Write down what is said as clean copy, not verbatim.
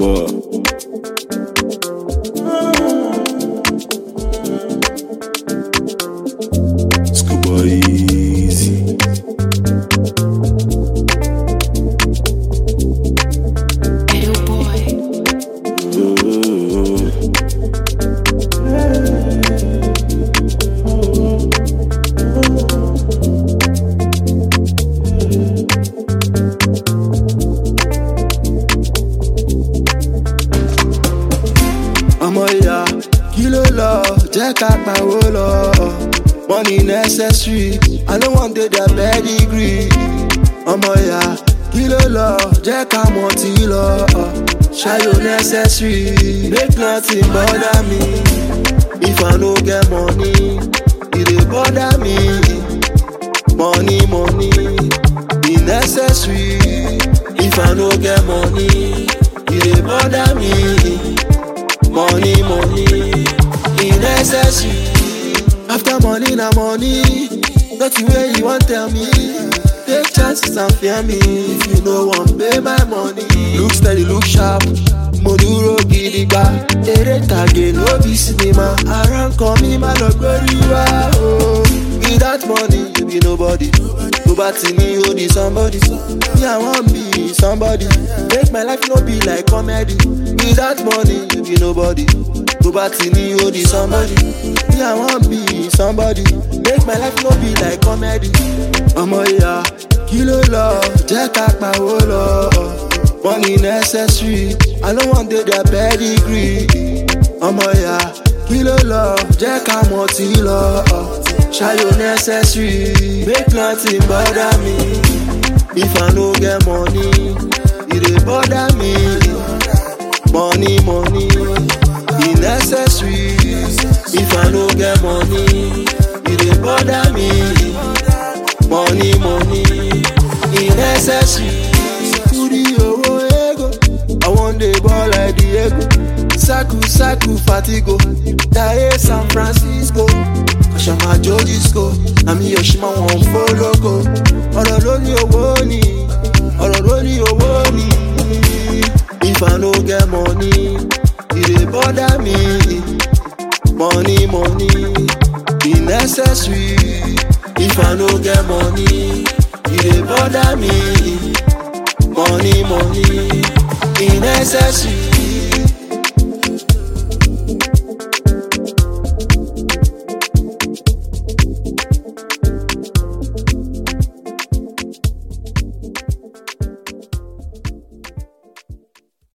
boy. Scuba easy. Edo boy. Ọmọ ìyá kí ló lọ jẹ́ ká pawó lọ. Money necessary, I no wan dey their pedigree. Ọmọ ìyá kí ló lọ jẹ́ ká mọtí lọ. Ṣayọ necessary, make nothing bother me. If I no get money, e dey bother me. Money, e necessary. If I no get money, e dey bother me. Money, e necessary. After money na money, nothing wey you wan tell me. Take chances and fear me. If you no wan pay my money, look steady, look sharp. Mo dúró gidigba, eré tàgé no be cinema. Ara nǹkan mi máa lọ gbórí wá o. Without money, you be nobody. Tó bá ti ní o di somebody. Me I wan be somebody. Make my life no be like comedy. Without money, you be nobody. Tó bá ti ní o di somebody. Me I wan be somebody. Make my life no be like comedy. Ọmọ ìyá kí ló lọ jẹ́ ká pawó lọ. Money necessary, I no wan dey their pedigree. Ọmọ ìyá kí ló lọ jẹ́ ká mọtí lọ. Ṣayọ necessary, make nothing bother me. If I no get money, e dey bother me. Money, e necessary. If I no get money, e dey bother me. Money, e necessary. Kudi owó ego, I wan dey ball like Diego. Saku fatigo, Dae San Francisco. Kashama Jojisco, Ami Yoshima wan follow go. Ọ̀rọ̀ lórí owó ni, ọ̀rọ̀ lórí owó ni. If I no get money, e dey bother me. Money, e necessary. If I no get money, e dey bother me. Money, e necessary.